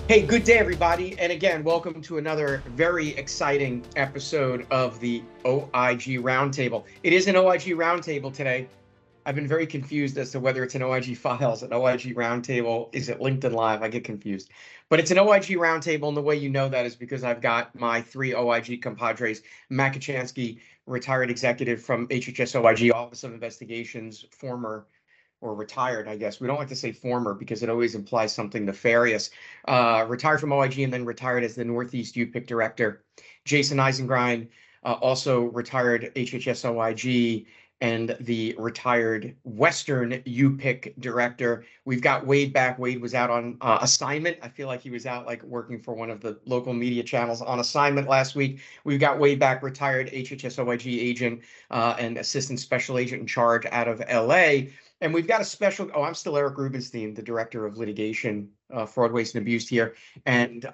Hey, good day, everybody. And again, welcome to another very exciting episode of the OIG Roundtable. It is an OIG Roundtable today. I've been very confused as to whether it's an OIG Files, an OIG Roundtable. Is it LinkedIn Live? I get confused. But it's an OIG Roundtable, and the way you know that is because I've got my three OIG compadres, Matt Kachansky, retired executive from HHS OIG, Office of Investigations, former or retired, I guess. We don't like to say former because it always implies something nefarious. Retired from OIG and then retired as the Northeast UPIC director. Jason Eisengrind, also retired HHS OIG and the retired Western UPIC director. We've got Wade back. Wade was out on assignment. I feel like he was out like working for one of the local media channels on assignment last week. We've got Wade back, retired HHS OIG agent and assistant special agent in charge out of LA. And we've got a special, I'm still Eric Rubenstein, the director of litigation, fraud, waste, and abuse here, and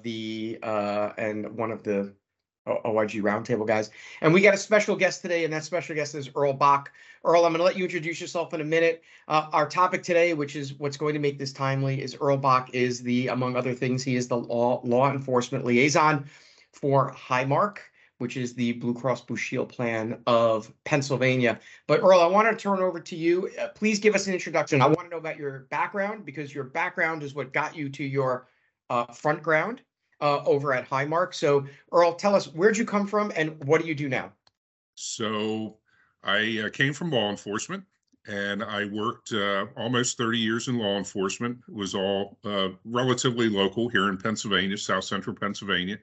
and one of the OIG roundtable guys. And we got a special guest today, and that special guest is Earl Bach. Earl, I'm going to let you introduce yourself in a minute. Our topic today, which is what's going to make this timely, is Earl Bach is among other things, he is the law enforcement liaison for Highmark, which is the Blue Cross Blue Shield plan of Pennsylvania. But Earl, I want to turn over to you. Please give us an introduction. I want to know about your background because your background is what got you to your front ground over at Highmark. So Earl, tell us, where'd you come from and what do you do now? So I came from law enforcement and I worked almost 30 years in law enforcement. It was all relatively local here in Pennsylvania, South Central Pennsylvania.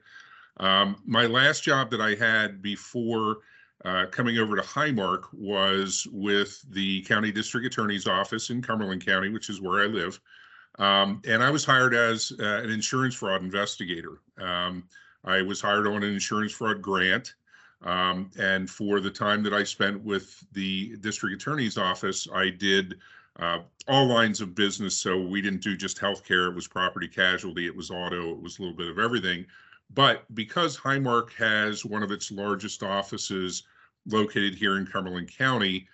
My last job that I had before coming over to Highmark was with the County District Attorney's Office in Cumberland County, which is where I live. And I was hired as an insurance fraud investigator. I was hired on an insurance fraud grant. And for the time that I spent with the district attorney's office, I did all lines of business. So we didn't do just healthcare, it was property casualty, it was auto, it was a little bit of everything. But because Highmark has one of its largest offices located here in Cumberland County,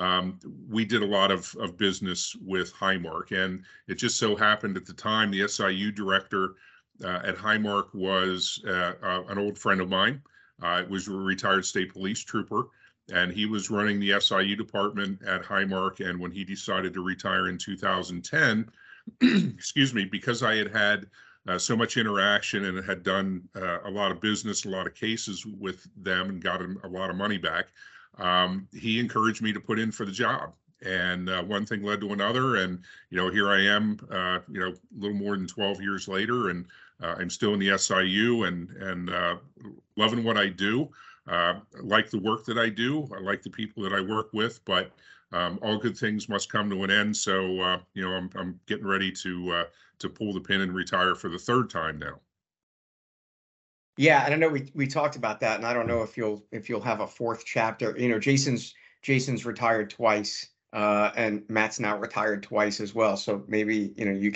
we did a lot of business with Highmark. And it just so happened at the time, the SIU director at Highmark was an old friend of mine. Was a retired state police trooper, and he was running the SIU department at Highmark. And when he decided to retire in 2010, excuse me, because I had so much interaction and had done a lot of business, a lot of cases with them, and got him a lot of money back, he encouraged me to put in for the job. And one thing led to another, and here I am, a little more than 12 years later, and I'm still in the SIU and loving what I do. I like the work that I do. I like the people that I work with, but all good things must come to an end. So I'm getting ready to pull the pin and retire for the third time now. Yeah, and I know we talked about that, and I don't know if you'll have a fourth chapter. Jason's retired twice, and Matt's now retired twice as well. So maybe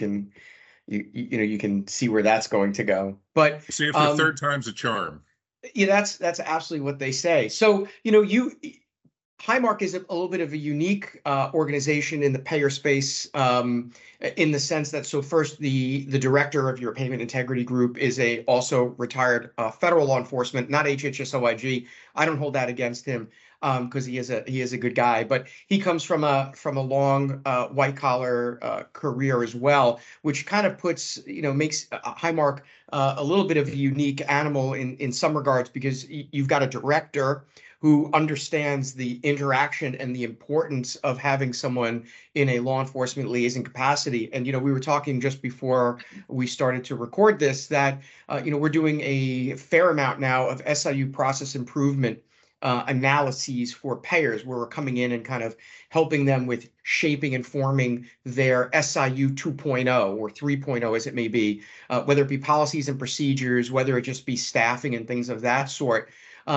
you can see where that's going to go. But see if the third time's a charm. Yeah, that's absolutely what they say. So Highmark is a little bit of a unique organization in the payer space, in the sense that, so first, the director of your payment integrity group is also retired federal law enforcement, not HHS OIG. I don't hold that against him because he is a good guy, but he comes from a long white collar career as well, which kind of makes Highmark a little bit of a unique animal in some regards, because you've got a director who understands the interaction and the importance of having someone in a law enforcement liaison capacity. And, we were talking just before we started to record this that, we're doing a fair amount now of SIU process improvement analyses for payers, where we're coming in and kind of helping them with shaping and forming their SIU 2.0 or 3.0, as it may be, whether it be policies and procedures, whether it just be staffing and things of that sort.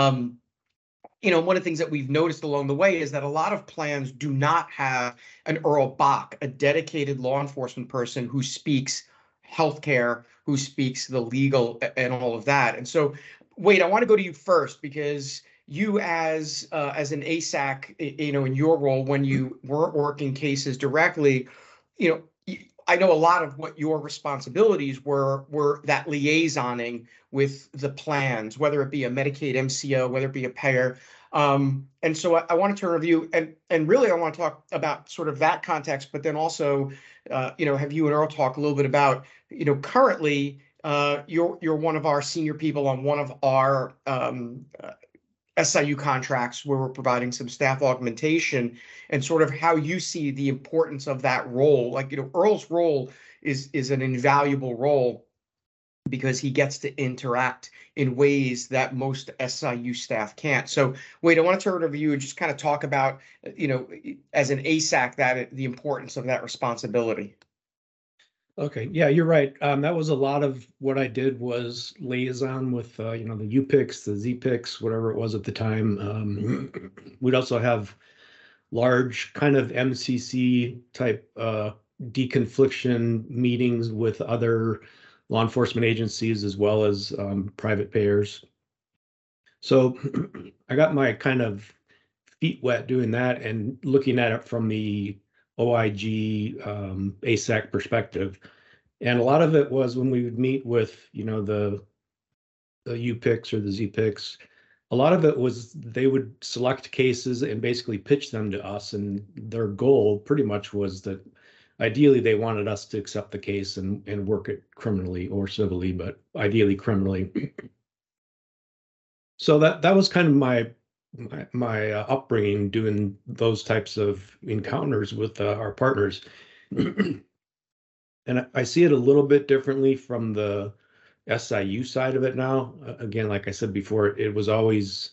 One of the things that we've noticed along the way is that a lot of plans do not have an Earl Bach, a dedicated law enforcement person who speaks healthcare, who speaks the legal and all of that. And so, Wade, I want to go to you first, because you, as an ASAC, in your role when you weren't working cases directly, I know a lot of what your responsibilities were that liaisoning with the plans, whether it be a Medicaid MCO, whether it be a payer. And so I wanted to review and really I want to talk about sort of that context, but then also, have you and Earl talk a little bit about, currently you're one of our senior people on one of our SIU contracts where we're providing some staff augmentation and sort of how you see the importance of that role. Like, Earl's role is an invaluable role because he gets to interact in ways that most SIU staff can't. So, Wade, I want to turn it over to you and just kind of talk about, as an ASAC, that the importance of that responsibility. Okay, yeah, you're right. That was a lot of what I did was liaison with, the UPICs, the ZPICs, whatever it was at the time. We'd also have large kind of MCC type deconfliction meetings with other law enforcement agencies as well as private payers. So I got my kind of feet wet doing that and looking at it from the OIG ASAC perspective. And a lot of it was when we would meet with, the UPICs or the ZPICs, a lot of it was they would select cases and basically pitch them to us. And their goal pretty much was that ideally they wanted us to accept the case and work it criminally or civilly, but ideally criminally. So that was kind of my upbringing, doing those types of encounters with our partners. And I see it a little bit differently from the SIU side of it now. Again, like I said before, it was always,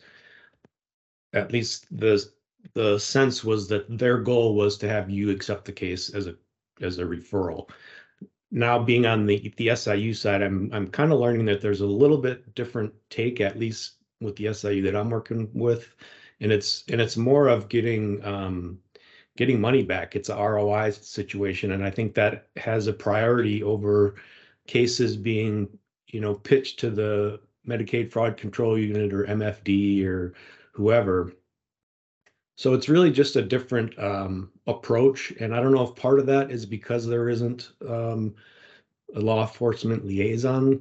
at least the sense was that their goal was to have you accept the case as a referral. Now being on the SIU side, I'm kind of learning that there's a little bit different take, at least with the SIU that I'm working with, and it's more of getting money back. It's a ROI situation, and I think that has a priority over cases being, pitched to the Medicaid Fraud Control Unit or MFD or whoever. So it's really just a different approach, and I don't know if part of that is because there isn't a law enforcement liaison.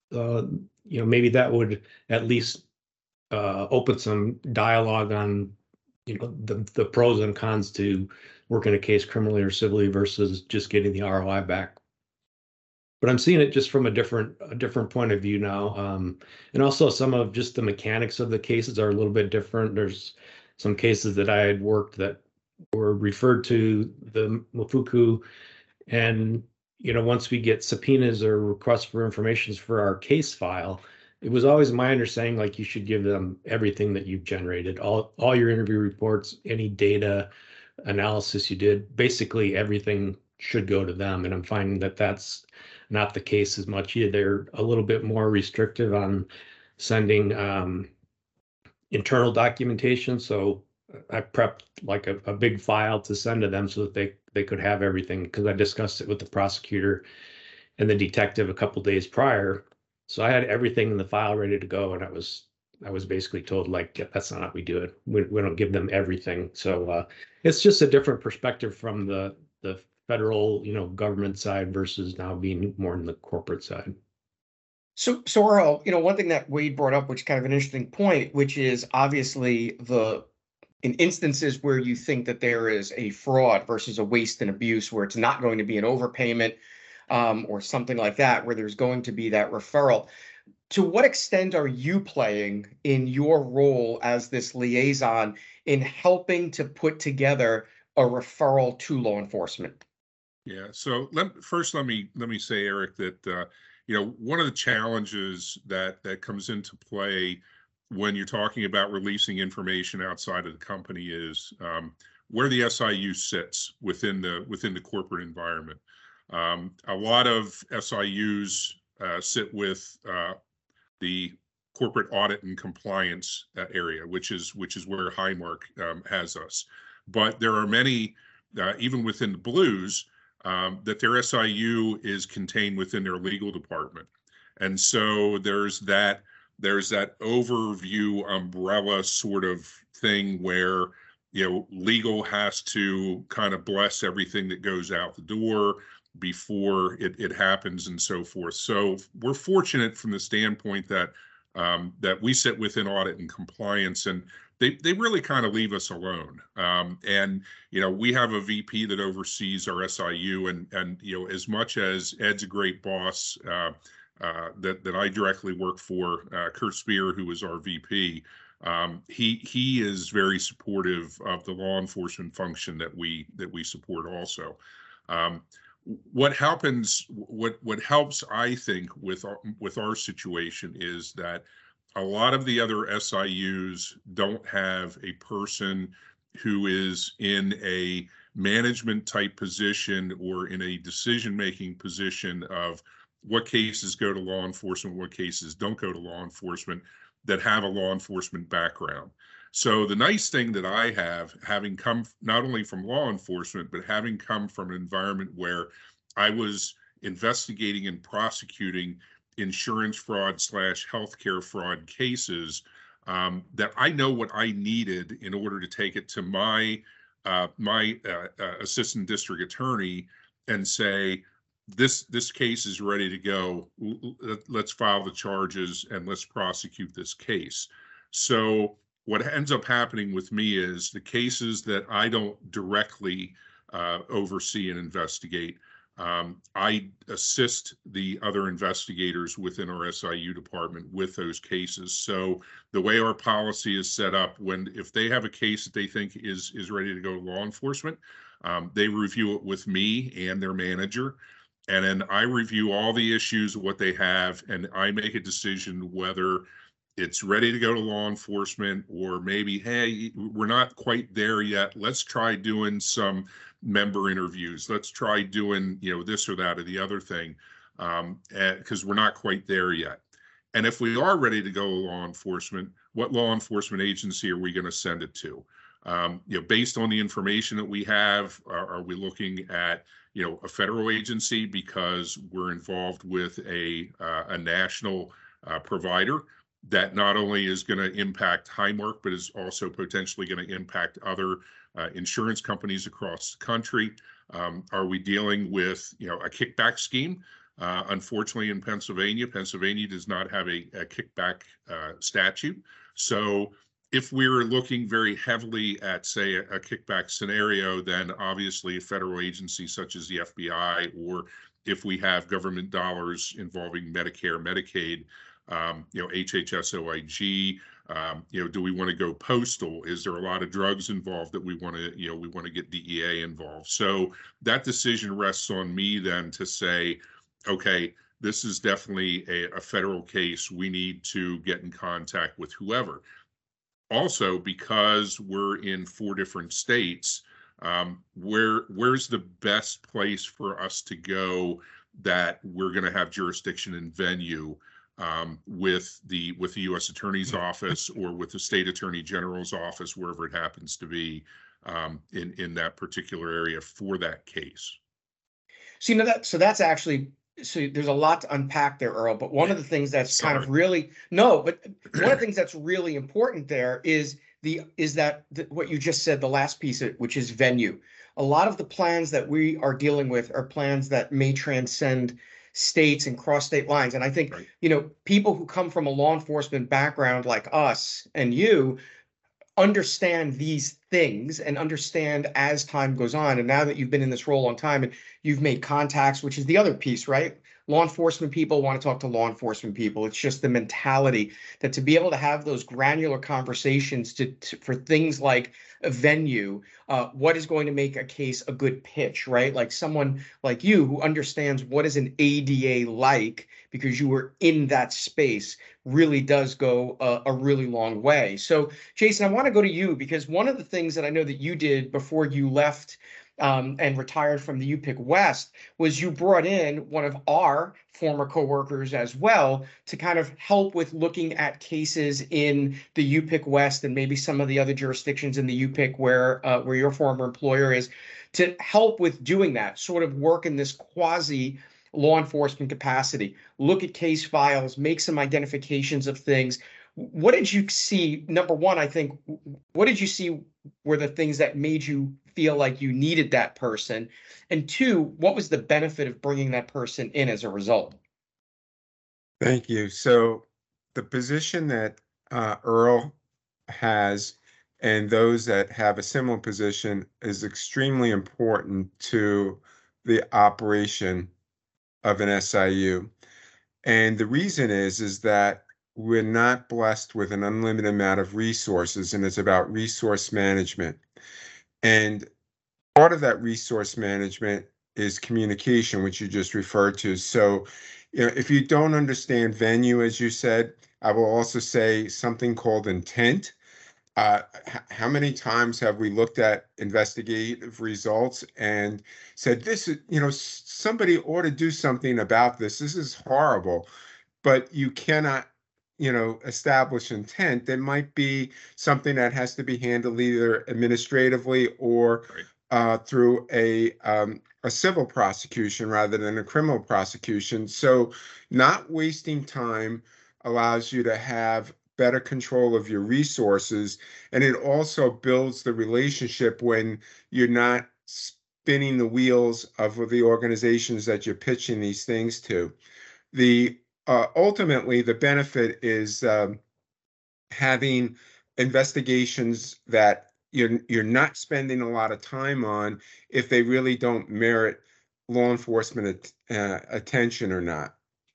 Maybe that would at least open some dialogue on the pros and cons to working a case criminally or civilly versus just getting the ROI back. But I'm seeing it just from a different point of view now, and also some of just the mechanics of the cases are a little bit different. There's some cases that I had worked that were referred to the Mafuku, and once we get subpoenas or requests for information for our case file, it was always my understanding, like, you should give them everything that you've generated, all your interview reports, any data analysis you did, basically everything should go to them. And I'm finding that that's not the case as much either. They're a little bit more restrictive on sending internal documentation. So I prepped like a big file to send to them so that they could have everything, because I discussed it with the prosecutor and the detective a couple days prior. So I had everything in the file ready to go, and I was basically told, like, yeah, that's not how we do it. We don't give them everything. So it's just a different perspective from the federal, government side versus now being more in the corporate side. So Earl, one thing that Wade brought up, which is kind of an interesting point, which is obviously in instances where you think that there is a fraud versus a waste and abuse, where it's not going to be an overpayment or something like that, where there's going to be that referral. To what extent are you playing in your role as this liaison in helping to put together a referral to law enforcement? Yeah. So let me say, Eric, that one of the challenges that comes into play when you're talking about releasing information outside of the company is where the SIU sits within the corporate environment. A lot of SIUs sit with the corporate audit and compliance area, which is where Highmark has us. But there are many, even within the Blues, that their SIU is contained within their legal department, and so there's that overview umbrella sort of thing where legal has to kind of bless everything that goes out the door. before it happens and so forth. So we're fortunate from the standpoint that that we sit within audit and compliance, and they really kind of leave us alone. And we have a VP that oversees our SIU, and as much as Ed's a great boss that I directly work for, Kurt Spear, who is our VP. He is very supportive of the law enforcement function that we support also. What helps, I think, with our situation is that a lot of the other SIUs don't have a person who is in a management type position or in a decision-making position of what cases go to law enforcement, what cases don't go to law enforcement, that have a law enforcement background. So the nice thing that I have, having come not only from law enforcement, but having come from an environment where I was investigating and prosecuting insurance fraud / healthcare fraud cases, that I know what I needed in order to take it to my assistant district attorney and say, this case is ready to go. Let's file the charges and let's prosecute this case. So what ends up happening with me is the cases that I don't directly oversee and investigate, I assist the other investigators within our SIU department with those cases. So the way our policy is set up, if they have a case that they think is ready to go to law enforcement, they review it with me and their manager. And then I review all the issues, what they have, and I make a decision whether it's ready to go to law enforcement, or maybe, hey, we're not quite there yet. Let's try doing some member interviews. Let's try doing, this or that or the other thing, because we're not quite there yet. And if we are ready to go to law enforcement, what law enforcement agency are we going to send it to? Based on the information that we have, are we looking at, a federal agency because we're involved with a national provider that not only is going to impact Highmark, but is also potentially going to impact other insurance companies across the country? Are we dealing with, a kickback scheme? Unfortunately, in Pennsylvania does not have a kickback statute. So if we're looking very heavily at, say, a kickback scenario, then obviously a federal agency such as the FBI, or if we have government dollars involving Medicare, Medicaid, HHS, OIG, do we want to go postal? Is there a lot of drugs involved that we want to get DEA involved? So that decision rests on me then to say, okay, this is definitely a federal case. We need to get in contact with whoever. Also, because we're in 4 different states, where's the best place for us to go that we're going to have jurisdiction and venue with the U.S. Attorney's Office or with the State Attorney General's office, wherever it happens to be, in that particular area for that case. So that's actually. So there's a lot to unpack there, Earl, but one of the things that's kind of really one of the things that's really important there is what you just said, the last piece, which is venue. A lot of the plans that we are dealing with are plans that may transcend states and cross state lines. And I think, people who come from a law enforcement background like us and you understand these things and understand as time goes on. And now that you've been in this role a long time and you've made contacts, which is the other piece, right? Law enforcement people want to talk to law enforcement people. It's just the mentality that to be able to have those granular conversations for things like a venue, what is going to make a case a good pitch, right? Like someone like you who understands what is an ADA like because you were in that space really does go a really long way. So, Jason, I want to go to you because one of the things that I know that you did before you left and retired from the UPIC West was you brought in one of our former coworkers as well to kind of help with looking at cases in the UPIC West and maybe some of the other jurisdictions in the UPIC where your former employer is, to help with doing that, sort of work in this quasi law enforcement capacity, look at case files, make some identifications of things. What did you see? Number one, I think, what did you see were the things that made you feel like you needed that person? And two, what was the benefit of bringing that person in as a result? Thank you. So the position that Earl has and those that have a similar position is extremely important to the operation of an SIU. And the reason is that we're not blessed with an unlimited amount of resources, and it's about resource management. And part of that resource management is communication, which you just referred to. So, if you don't understand venue, as you said, I will also say something called intent. How many times have we looked at investigative results and said, this is, somebody ought to do something about this. This is horrible, but you cannot, establish intent. There might be something that has to be handled either administratively or through a civil prosecution rather than a criminal prosecution. So not wasting time allows you to have better control of your resources. And it also builds the relationship when you're not spinning the wheels of the organizations that you're pitching these things to. Ultimately, the benefit is having investigations that you're not spending a lot of time on if they really don't merit law enforcement attention or not.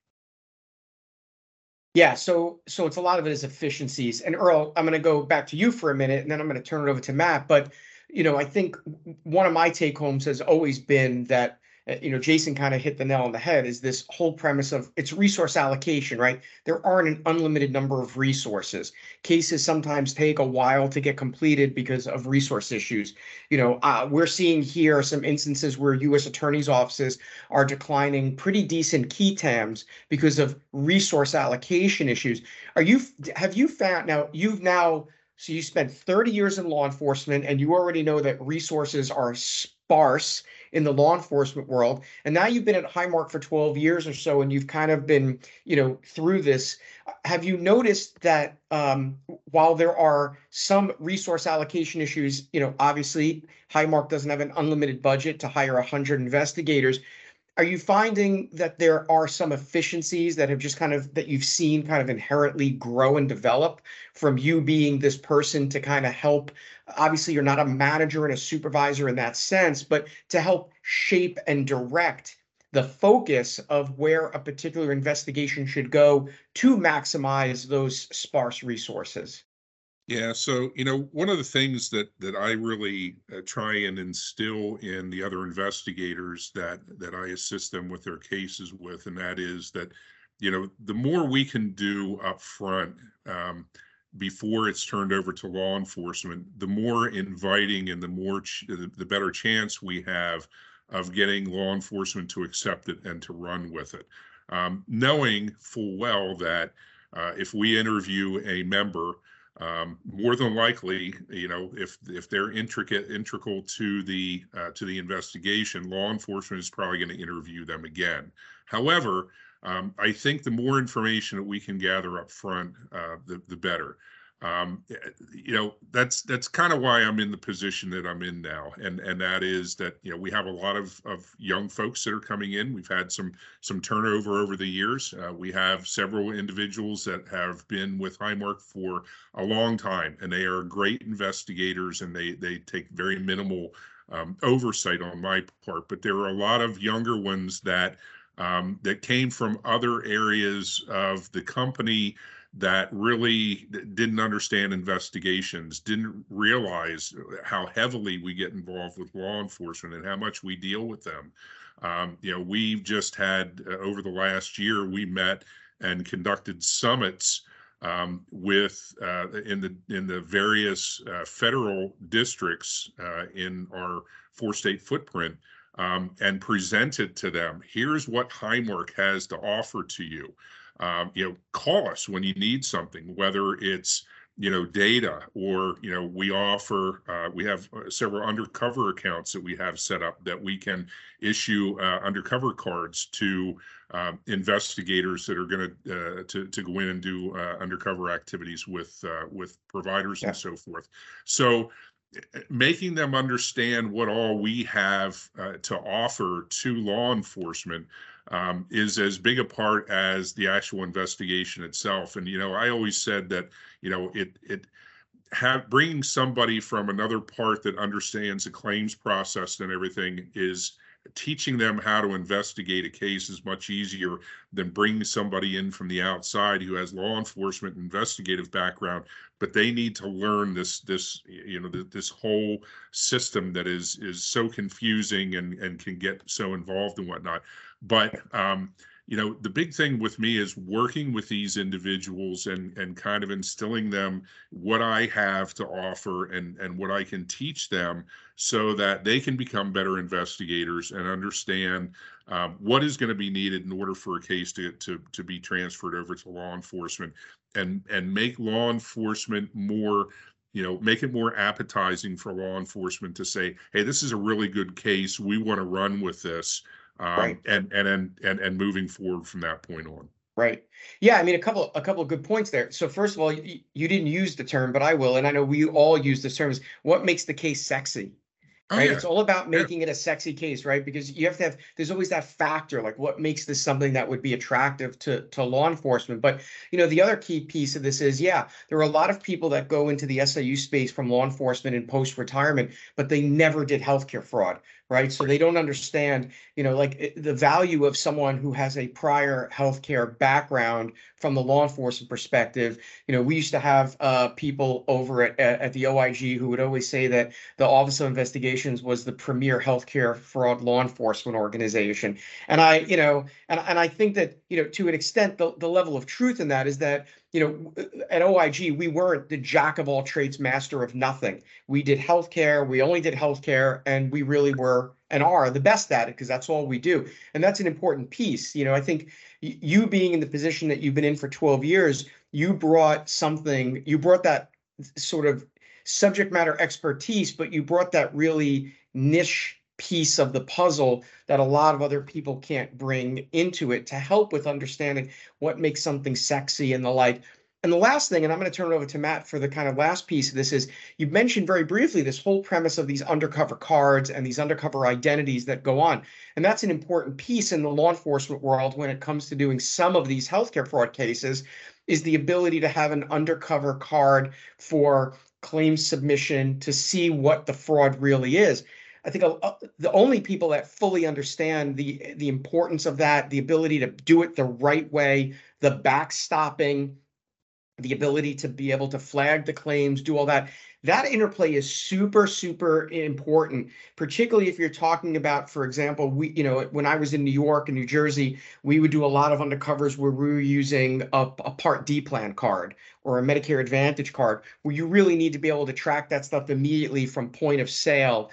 Yeah, so it's a lot of it is efficiencies. And Earl, I'm going to go back to you for a minute, and then I'm going to turn it over to Matt. But I think one of my take homes has always been that Jason kind of hit the nail on the head, is this whole premise of it's resource allocation, right? There aren't an unlimited number of resources. Cases sometimes take a while to get completed because of resource issues. We're seeing here some instances where U.S. attorneys' offices are declining pretty decent key TAMs because of resource allocation issues. Have you found so you spent 30 years in law enforcement, and you already know that resources are sparse in the law enforcement world. And now you've been at Highmark for 12 years or so, and you've kind of been, through this. Have you noticed that while there are some resource allocation issues, obviously Highmark doesn't have an unlimited budget to hire 100 investigators. Are you finding that there are some efficiencies that have just that you've seen kind of inherently grow and develop from you being this person to kind of help? Obviously, you're not a manager and a supervisor in that sense, but to help shape and direct the focus of where a particular investigation should go to maximize those sparse resources. Yeah, so one of the things that I really try and instill in the other investigators that I assist them with their cases with, and that is that the more we can do up front before it's turned over to law enforcement, the more inviting and the better chance we have of getting law enforcement to accept it and to run with it, knowing full well that if we interview a member, more than likely, if they're integral to the investigation, law enforcement is probably going to interview them again. However, I think the more information that we can gather up front, the better. That's kind of why I'm in the position that I'm in now, and that is that we have a lot of young folks that are coming in. We've had some turnover over the years. We have several individuals that have been with Highmark for a long time, and they are great investigators, and they take very minimal oversight on my part. But there are a lot of younger ones that came from other areas of the company that really didn't understand investigations, didn't realize how heavily we get involved with law enforcement and how much we deal with them. We've just had, over the last year, we met and conducted summits with in the various federal districts in our 4-state footprint, and presented to them, here's what Highmark has to offer to you. Call us when you need something, whether it's, data, or, we have several undercover accounts that we have set up that we can issue undercover cards to investigators that are going to go in and do undercover activities with providers and so forth. So, making them understand what all we have to offer to law enforcement is as big a part as the actual investigation itself. And, I always said that, bringing somebody from another part that understands the claims process and everything is teaching them how to investigate a case is much easier than bringing somebody in from the outside who has law enforcement investigative background, but they need to learn this whole system that is so confusing and can get so involved and whatnot. But the big thing with me is working with these individuals and kind of instilling them what I have to offer and what I can teach them so that they can become better investigators and understand what is going to be needed in order for a case to be transferred over to law enforcement and make law enforcement more, make it more appetizing for law enforcement to say, hey, this is a really good case. We want to run with this. Right. And moving forward from that point on. Right. Yeah. I mean, a couple of good points there. So first of all, you didn't use the term, but I will, and I know we all use this term. Is what makes the case sexy? Right. Yeah. It's all about making it a sexy case, right? Because you have to have, there's always that factor, like what makes this something that would be attractive to law enforcement. But, the other key piece of this is, there are a lot of people that go into the SIU space from law enforcement and post-retirement, but they never did healthcare fraud, right? So they don't understand, the value of someone who has a prior healthcare background from the law enforcement perspective. We used to have people over at the OIG who would always say that the Office of Investigations was the premier healthcare fraud law enforcement organization. And I think that, to an extent, the level of truth in that is that, at OIG, we weren't the jack of all trades, master of nothing. We did healthcare. We only did healthcare, and we really were and are the best at it because that's all we do. And that's an important piece. I think you being in the position that you've been in for 12 years, you brought that sort of subject matter expertise, but you brought that really niche piece of the puzzle that a lot of other people can't bring into it to help with understanding what makes something sexy and the like. And the last thing, and I'm going to turn it over to Matt for the kind of last piece of this, is you mentioned very briefly this whole premise of these undercover cards and these undercover identities that go on. And that's an important piece in the law enforcement world when it comes to doing some of these healthcare fraud cases, is the ability to have an undercover card for claim submission to see what the fraud really is. I think the only people that fully understand the importance of that, the ability to do it the right way, the backstopping, the ability to be able to flag the claims, do all that. That interplay is super, super important, particularly if you're talking about, for example, when I was in New York and New Jersey, we would do a lot of undercovers where we were using a Part D plan card or a Medicare Advantage card, where you really need to be able to track that stuff immediately from point of sale,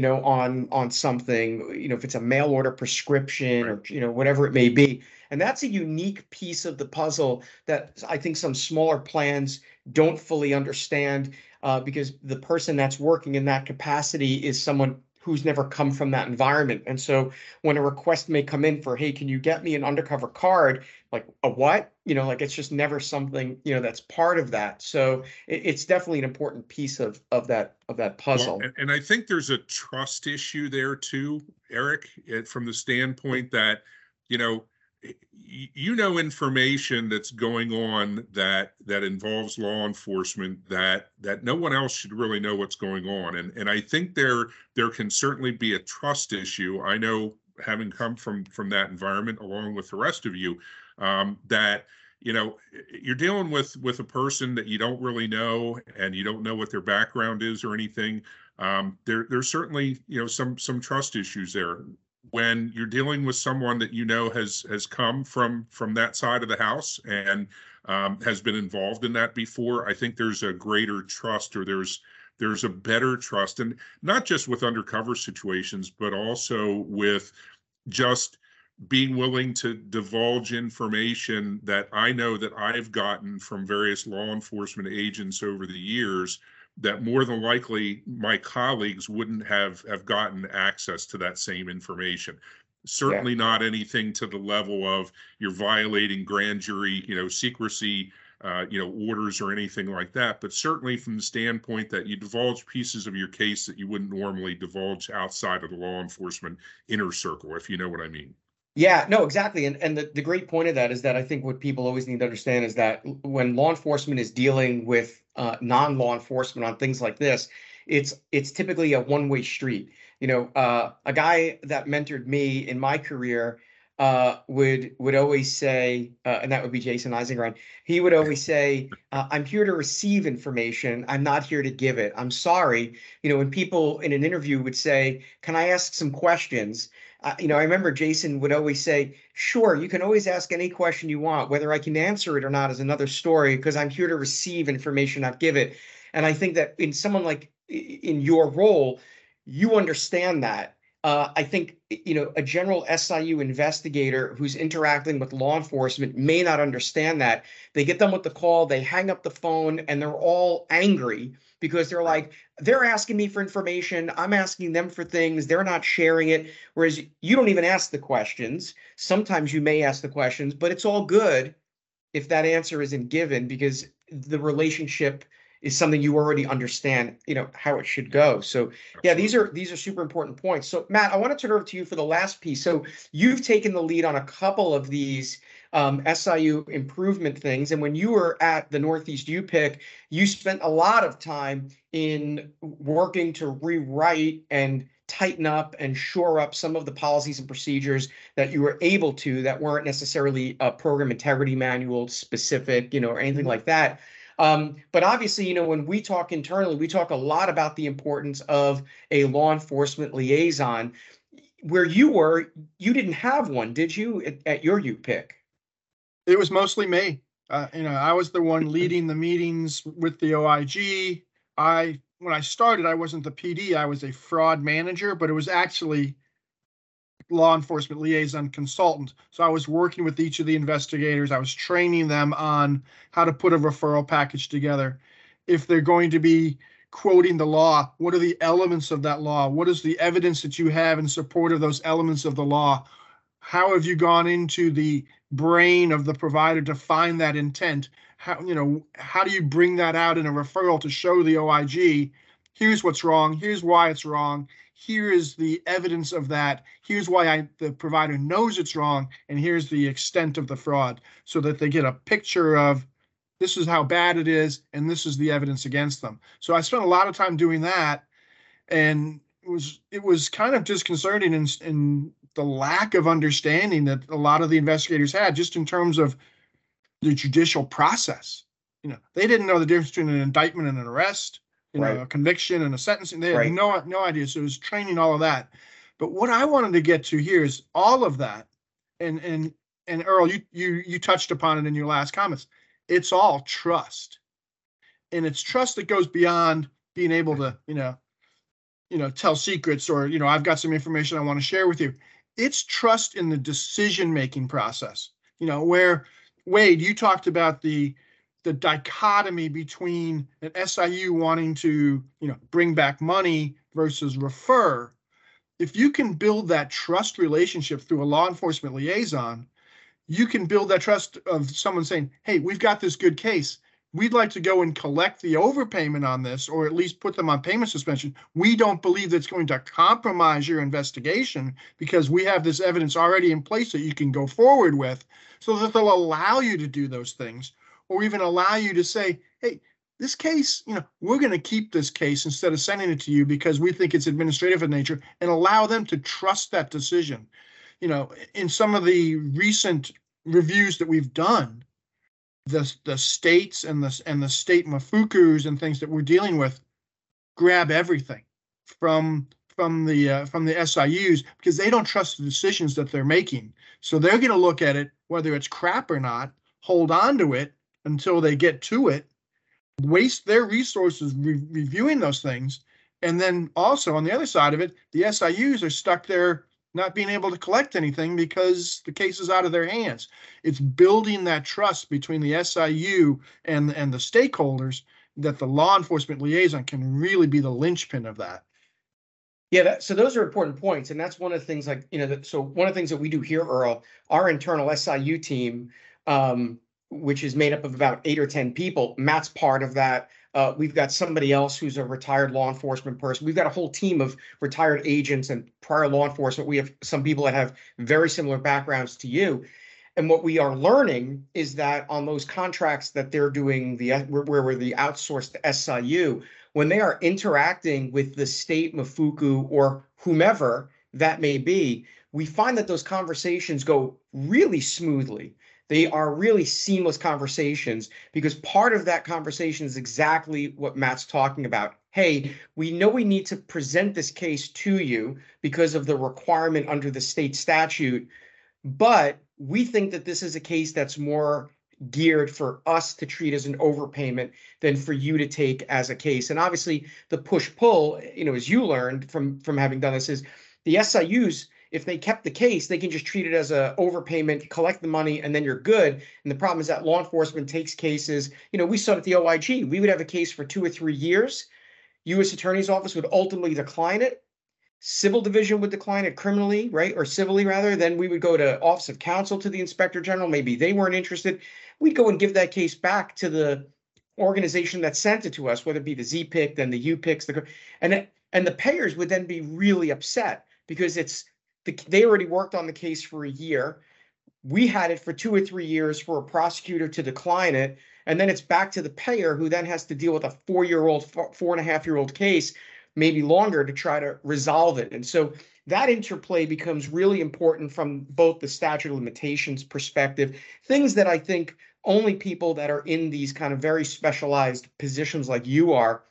on something, if it's a mail order prescription or, whatever it may be. And that's a unique piece of the puzzle that I think some smaller plans don't fully understand, because the person that's working in that capacity is someone who's never come from that environment. And so when a request may come in for, hey, can you get me an undercover card? Like, a what? It's just never something, that's part of that. So it's definitely an important piece of that puzzle. Well, and I think there's a trust issue there too, Eric, from the standpoint that, information that's going on that involves law enforcement that no one else should really know what's going on. And I think there can certainly be a trust issue. I know, having come from that environment along with the rest of you, that you're dealing with a person that you don't really know, and you don't know what their background is or anything. There's certainly some trust issues there. When you're dealing with someone that has come from that side of the house and has been involved in that before, I think there's a greater trust, or there's a better trust, and not just with undercover situations, but also with just being willing to divulge information that I know that I've gotten from various law enforcement agents over the years, that more than likely my colleagues wouldn't have gotten access to that same information. Certainly not anything to the level of you're violating grand jury, secrecy orders or anything like that, but certainly from the standpoint that you divulge pieces of your case that you wouldn't normally divulge outside of the law enforcement inner circle, if you know what I mean. Yeah, no, exactly. And the great point of that is that I think what people always need to understand is that when law enforcement is dealing with non-law enforcement on things like this, it's typically a one-way street. A guy that mentored me in my career would always say, and that would be Jason Eisengrand. He would always say, "I'm here to receive information. I'm not here to give it. I'm sorry." When people in an interview would say, "Can I ask some questions?" I remember Jason would always say, "Sure, you can always ask any question you want. Whether I can answer it or not is another story, because I'm here to receive information, not give it." And I think that in someone like in your role, you understand that. I think, a general SIU investigator who's interacting with law enforcement may not understand that. They get done with the call, they hang up the phone, and they're all angry because they're like, they're asking me for information, I'm asking them for things, they're not sharing it. Whereas you don't even ask the questions. Sometimes you may ask the questions, but it's all good if that answer isn't given, because the relationship is something you already understand, how it should go. So yeah, these are super important points. So Matt, I want to turn over to you for the last piece. So you've taken the lead on a couple of these SIU improvement things. And when you were at the Northeast UPIC, you spent a lot of time in working to rewrite and tighten up and shore up some of the policies and procedures that you were able to, that weren't necessarily a program integrity manual specific, or anything like that. But obviously, when we talk internally, we talk a lot about the importance of a law enforcement liaison. Where you were, you didn't have one, did you, at your UPIC? It was mostly me. I was the one leading the meetings with the OIG. When I started, I wasn't the PD, I was a fraud manager, but it was actually law enforcement liaison consultant. So I was working with each of the investigators. I was training them on how to put a referral package together. If they're going to be quoting the law, what are the elements of that law? What is the evidence that you have in support of those elements of the law? How have you gone into the brain of the provider to find that intent? How do you bring that out in a referral to show the OIG, here's what's wrong, here's why it's wrong, here is the evidence of that, here's why the provider knows it's wrong, and here's the extent of the fraud, so that they get a picture of this is how bad it is, and this is the evidence against them. So I spent a lot of time doing that, and it was kind of disconcerting in the lack of understanding that a lot of the investigators had, just in terms of the judicial process. They didn't know the difference between an indictment and an arrest, a conviction and a sentencing. They had no idea. So it was training all of that. But what I wanted to get to here is all of that. And Earl, you touched upon it in your last comments. It's all trust. And it's trust that goes beyond being able to, tell secrets, or, I've got some information I want to share with you. It's trust in the decision-making process, where Wade, you talked about the dichotomy between an SIU wanting to, bring back money versus refer. If you can build that trust relationship through a law enforcement liaison, you can build that trust of someone saying, hey, we've got this good case. We'd like to go and collect the overpayment on this, or at least put them on payment suspension. We don't believe that's going to compromise your investigation, because we have this evidence already in place that you can go forward with, so that they'll allow you to do those things, or even allow you to say, hey, this case, we're going to keep this case instead of sending it to you because we think it's administrative in nature, and allow them to trust that decision. In some of the recent reviews that we've done, the states and the state mafukus and things that we're dealing with grab everything from the SIUs, because they don't trust the decisions that they're making. So they're going to look at it, whether it's crap or not, hold on to it until they get to it, waste their resources reviewing those things. And then also on the other side of it, the SIUs are stuck there not being able to collect anything because the case is out of their hands. It's building that trust between the SIU and the stakeholders that the law enforcement liaison can really be the linchpin of that. Yeah, so those are important points, and that's one of the things, so one of the things that we do here, Earl, our internal SIU team, which is made up of about 8 or 10 people. Matt's part of that. We've got somebody else who's a retired law enforcement person. We've got a whole team of retired agents and prior law enforcement. We have some people that have very similar backgrounds to you. And what we are learning is that on those contracts that they're doing, where we're the outsourced SIU, when they are interacting with the state, Mafuku, or whomever that may be, we find that those conversations go really smoothly. They are really seamless conversations, because part of that conversation is exactly what Matt's talking about. Hey, we know we need to present this case to you because of the requirement under the state statute, but we think that this is a case that's more geared for us to treat as an overpayment than for you to take as a case. And obviously the push-pull, as you learned from having done this, is the SIUs, if they kept the case, they can just treat it as a overpayment, collect the money, and then you're good. And the problem is that law enforcement takes cases. We saw it at the OIG. We would have a case for 2 or 3 years. U.S. Attorney's Office would ultimately decline it. Civil division would decline it criminally, right? Or civilly, rather. Then we would go to Office of Counsel to the Inspector General. Maybe they weren't interested. We'd go and give that case back to the organization that sent it to us, whether it be the ZPIC, then the UPICs, and the payers would then be really upset, because they already worked on the case for a year. We had it for 2 or 3 years for a prosecutor to decline it. And then it's back to the payer, who then has to deal with a 4.5-year-old case, maybe longer, to try to resolve it. And so that interplay becomes really important from both the statute of limitations perspective, things that I think only people that are in these kind of very specialized positions like you are,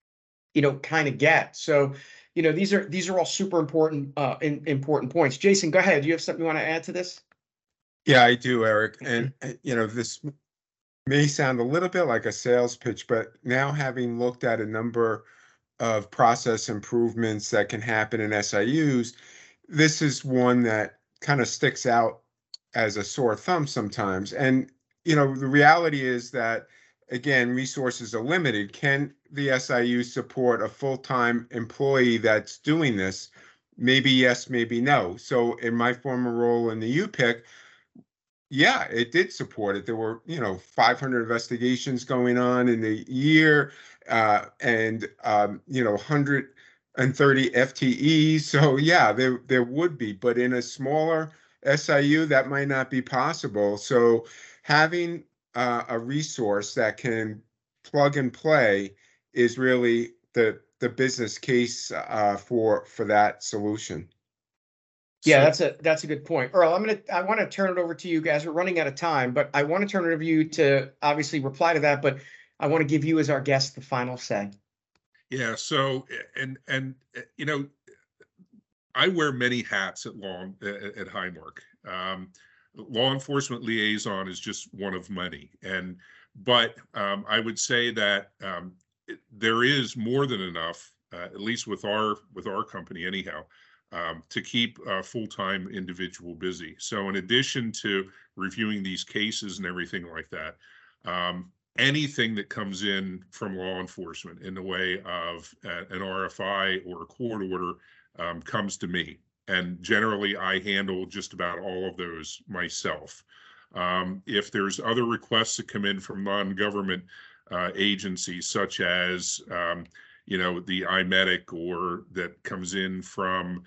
kind of get. So, these are all super important, important points. Jason, go ahead. Do you have something you want to add to this? Yeah, I do, Eric. And, this may sound a little bit like a sales pitch, but now, having looked at a number of process improvements that can happen in SIUs, this is one that kind of sticks out as a sore thumb sometimes. And, the reality is that, again, resources are limited. Can the SIU support a full-time employee that's doing this? Maybe yes, maybe no. So in my former role in the UPIC, yeah, it did support it. There were, 500 investigations going on in a year, and 130 FTEs. So yeah, there would be, but in a smaller SIU, that might not be possible. So having a resource that can plug and play is really the business case for that solution. Yeah, that's a good point. Earl, I want to turn it over to you guys. We're running out of time, but I want to turn it over to you to obviously reply to that, but I want to give you, as our guest, the final say. Yeah, so and I wear many hats at Highmark. Law enforcement liaison is just one of many, but I would say that there is more than enough, at least with our company anyhow, to keep a full-time individual busy. So in addition to reviewing these cases and everything like that, anything that comes in from law enforcement in the way of an RFI or a court order comes to me. And generally, I handle just about all of those myself. If there's other requests that come in from non-government agencies, such as the IMEDIC, or that comes in from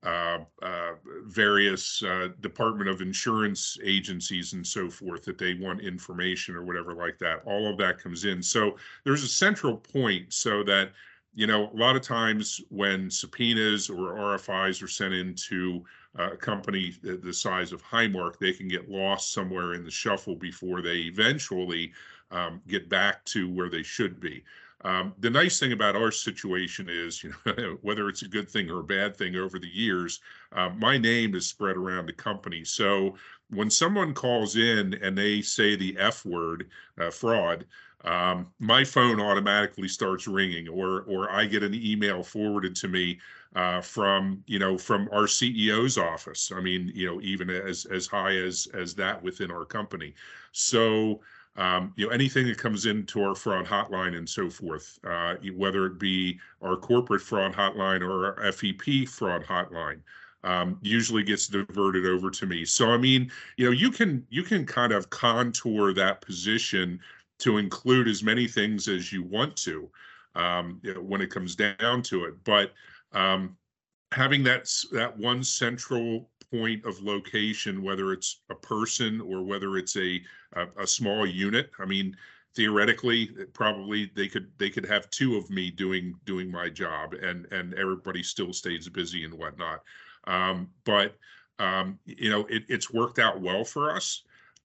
various Department of Insurance agencies and so forth, that they want information or whatever like that, all of that comes in. So there's a central point, so that a lot of times when subpoenas or RFIs are sent into a company the size of Highmark, they can get lost somewhere in the shuffle before they eventually get back to where they should be. The nice thing about our situation is, whether it's a good thing or a bad thing over the years, my name is spread around the company. So when someone calls in and they say the F word, fraud, my phone automatically starts ringing, or I get an email forwarded to me from our CEO's office. I mean, even as high as that within our company. So anything that comes into our fraud hotline and so forth, whether it be our corporate fraud hotline or our FEP fraud hotline, usually gets diverted over to me. So, I mean, you can kind of contour that position to include as many things as you want to, when it comes down to it. But having that one central point of location, whether it's a person or whether it's a small unit, I mean, theoretically, probably they could have two of me doing my job, and everybody still stays busy and whatnot. But it's worked out well for us.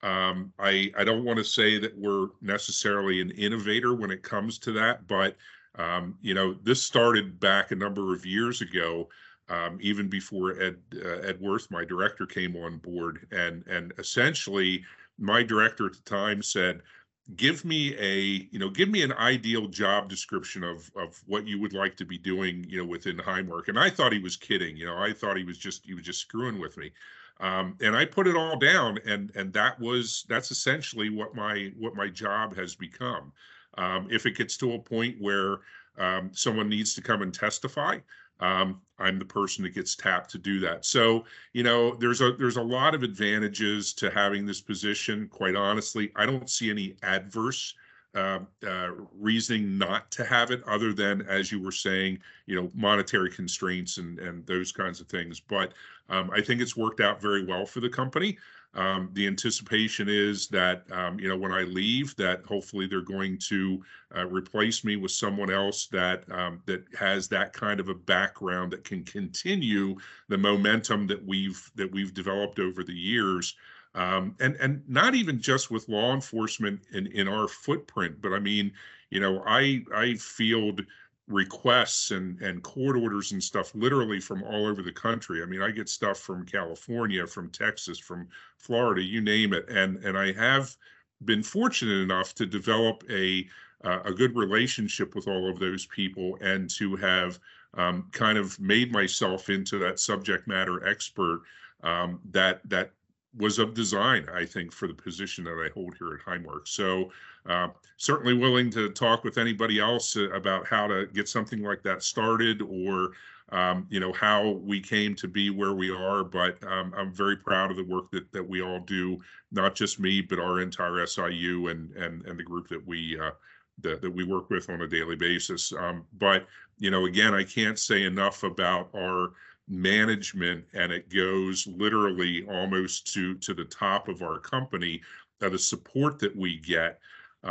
I don't want to say that we're necessarily an innovator when it comes to that, but this started back a number of years ago, even before Ed Worth, my director, came on board, and essentially my director at the time said, give me an ideal job description of what you would like to be doing, within Highmark. And I thought he was kidding. I thought he was just screwing with me. And I put it all down, and that's essentially what my job has become. If it gets to a point where someone needs to come and testify, I'm the person that gets tapped to do that. So, there's a lot of advantages to having this position. Quite honestly, I don't see any adverse reasoning not to have it, other than, as you were saying, monetary constraints and those kinds of things. But I think it's worked out very well for the company. The anticipation is that, when I leave, that hopefully they're going to replace me with someone else that has that kind of a background that can continue the momentum that we've developed over the years. And not even just with law enforcement in our footprint, but I mean, I field requests and court orders and stuff literally from all over the country. I mean, I get stuff from California, from Texas, from Florida, you name it. And I have been fortunate enough to develop a good relationship with all of those people, and to have kind of made myself into that subject matter expert that was of design, I think, for the position that I hold here at Highmark. So certainly willing to talk with anybody else about how to get something like that started, or how we came to be where we are. But I'm very proud of the work that we all do, not just me, but our entire SIU and the group that we work with on a daily basis. But again, I can't say enough about our management, and it goes literally almost to the top of our company, the support that we get,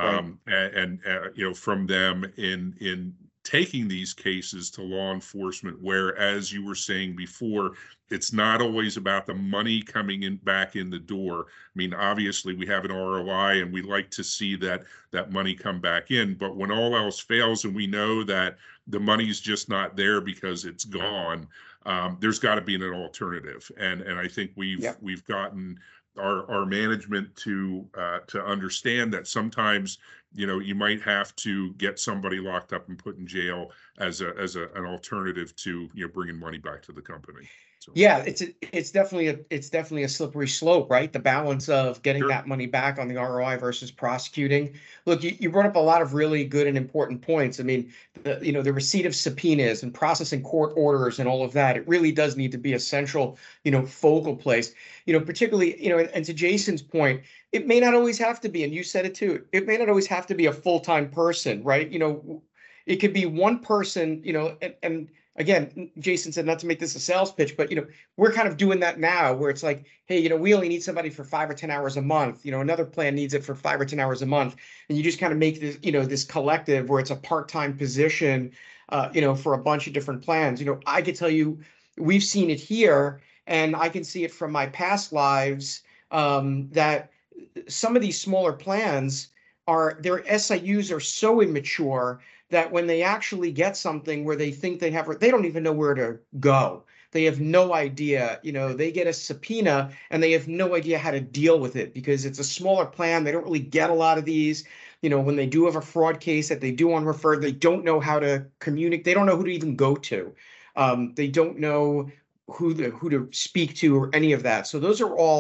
and from them in taking these cases to law enforcement, where, as you were saying before, it's not always about the money coming back in the door. I mean, obviously we have an ROI, and we like to see that money come back in, but when all else fails and we know that the money's just not there because it's gone, there's got to be an alternative. And I think we've gotten our management to understand that sometimes you might have to get somebody locked up and put in jail as an alternative to bringing money back to the company. So. Yeah, it's definitely a slippery slope, right? The balance of getting Sure. that money back on the ROI versus prosecuting. Look, you brought up a lot of really good and important points. I mean, the receipt of subpoenas and processing court orders and all of that, it really does need to be a central, focal place. Particularly, and to Jason's point, it may not always have to be, and you said it too, it may not always have to be a full-time person, right? It could be one person, and again, Jason said not to make this a sales pitch, but we're kind of doing that now, where it's like, hey, we only need somebody for 5 or 10 hours a month. Another plan needs it for 5 or 10 hours a month, and you just kind of make this, this collective where it's a part-time position, for a bunch of different plans. I can tell you, we've seen it here, and I can see it from my past lives, that some of these smaller plans their SIUs are so immature that when they actually get something where they think they don't even know where to go. They have no idea, they get a subpoena and they have no idea how to deal with it, because it's a smaller plan. They don't really get a lot of these. When they do have a fraud case that they do on refer, they don't know how to communicate. They don't know who to even go to. They don't know who to speak to or any of that. So those are all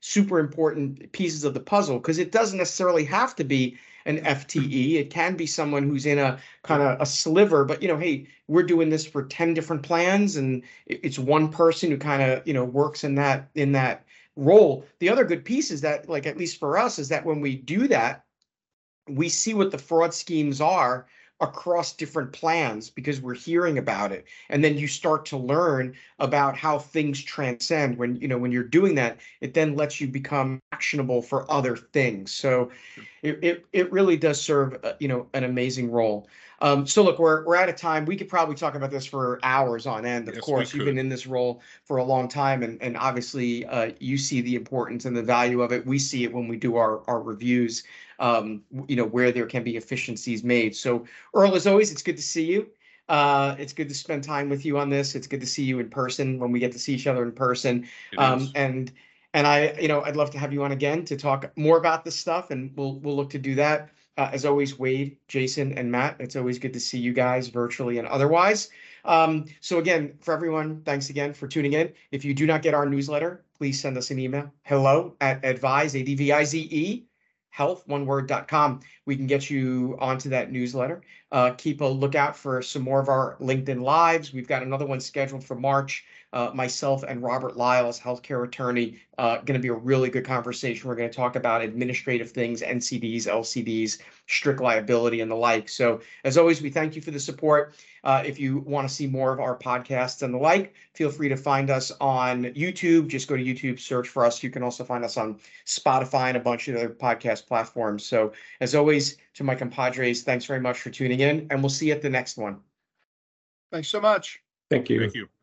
super important pieces of the puzzle, because it doesn't necessarily have to be an FTE. It can be someone who's in a kind of a sliver, but hey, we're doing this for 10 different plans, and it's one person who kind of, works in that role. The other good piece is that, like, at least for us, is that when we do that, we see what the fraud schemes are across different plans, because we're hearing about it. And then you start to learn about how things transcend. When you're doing that, it then lets you become actionable for other things. So it really does serve an amazing role. So look, we're out of time. We could probably talk about this for hours on end. Of course, you've been in this role for a long time, and obviously you see the importance and the value of it. We see it when we do our reviews, where there can be efficiencies made. So Earl, as always, it's good to see you. It's good to spend time with you on this. It's good to see you in person when we get to see each other in person. And I'd love to have you on again to talk more about this stuff, and we'll look to do that. As always, Wade, Jason, and Matt, it's always good to see you guys virtually and otherwise. So again, for everyone, thanks again for tuning in. If you do not get our newsletter, please send us an email, hello@advize, ADVIZE, health1word.com. We can get you onto that newsletter. Keep a lookout for some more of our LinkedIn Lives. We've got another one scheduled for March. Myself and Robert Lyles, healthcare attorney, going to be a really good conversation. We're going to talk about administrative things, NCDs, LCDs, strict liability, and the like. So as always, we thank you for the support. If you want to see more of our podcasts and the like, feel free to find us on YouTube. Just go to YouTube, search for us. You can also find us on Spotify and a bunch of other podcast platforms. So as always, to my compadres, thanks very much for tuning in, and we'll see you at the next one. Thanks so much. Thank you. Thank you.